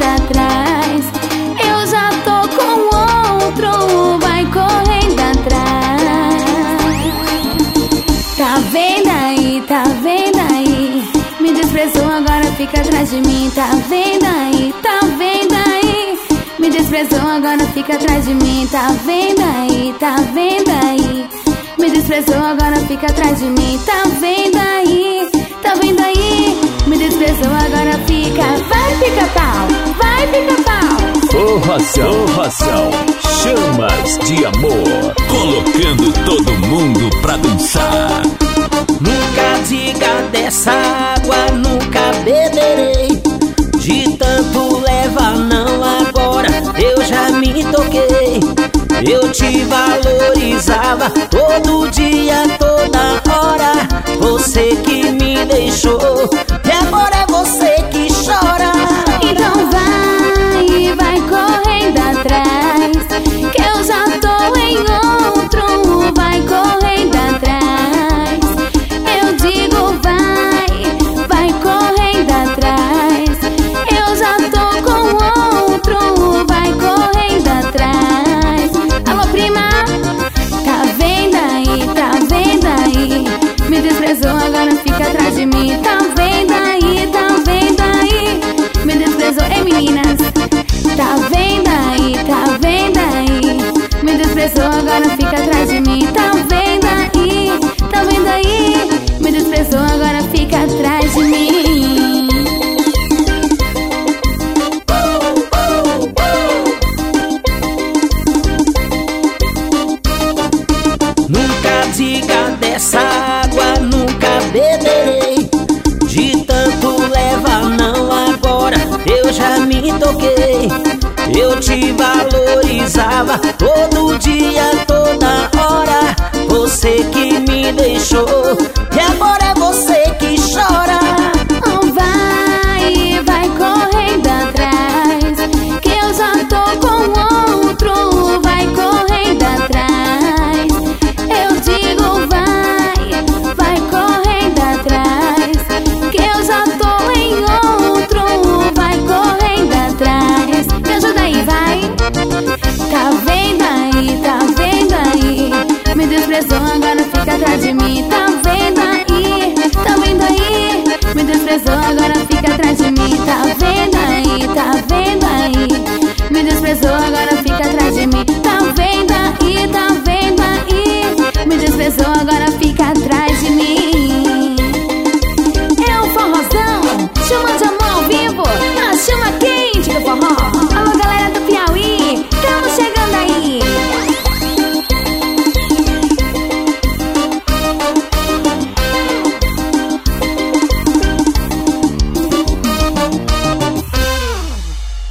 correndo atrás. Eu já tô com outro, vai correndo atrás. Tá vendo aí, tá vendo aí? Me desprezou, agora fica atrás de mim. Tá vendo aí, tá vendo aí? Me desprezou, agora fica atrás de mim. Tá vendo aí, tá vendo aí? Me desprezou, agora fica atrás de mim. Tá vendo aí, tá vendo aí? Me desprezou, agora fica. Vai, pica-pau, vai, pica-pau. Forração, chamas de amor, colocando todo mundo pra dançar. Nunca diga dessa água, nunca beberei. De tanto leva não, agora eu já me toquei. Eu te valorizava todo dia, toda hora. Você que me deixou, e agora é você que chora. Então vai correndo atrás, que eu já tô em outro. Vai correndo atrás. Eu digo vai correndo atrás. Eu já tô com outro, vai correndo atrás. Alô, prima, tá vendo aí, tá vendo aí? Me desprezou, agora fica atrás de mim. Tá vendo aí, tá vendo aí? Me desprezou, ei meninas. Tá vendo aí, tá vendo aí? Me desprezou, agora fica atrás de mim. Tá vendo aí, tá vendo aí? Me desprezou, agora fica atrás de mim. Nunca diga dessa água, nunca beberei. De tanto leva não, agora eu já me toquei. Eu te valorizava todo dia, toda hora. Você que me deixou, e agora é você que chora. Vai correndo atrás, que eu já tô com outro. Vai correndo atrás. Eu digo vai correndo atrás, que eu já tô em outro. Vai correndo atrás. Me ajuda aí, vai. Tá vendo aí, tá vendo aí? Me desprezou, agora fica atrás de mim. Tá vendo aí, tá vendo aí? Me desprezou, agora fica atrás de mim. Tá vendo aí, tá vendo aí? Me desprezou, agora fica atrás de mim. Tá vendo aí, tá vendo aí? Me desprezou, agora